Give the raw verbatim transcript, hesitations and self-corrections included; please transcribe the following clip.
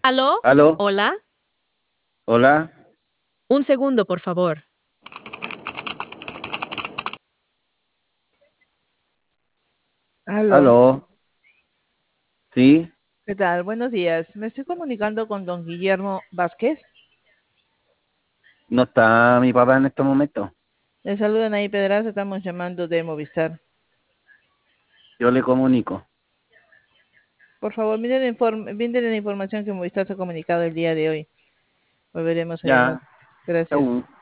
¿Aló? ¿Aló? ¿Hola? ¿Hola? Un segundo, por favor. Aló, ¿Aló? ¿Sí? ¿qué tal? Buenos días. Me estoy comunicando con don Guillermo Vázquez. ¿No está mi papá en estos momentos? Le saludan ahí Pedraza, estamos llamando de Movistar. Yo le comunico. Por favor, miren la, inform- bríndele la información que Movistar se ha comunicado el día de hoy. Volveremos a llamar. Ya, Gracias. chau.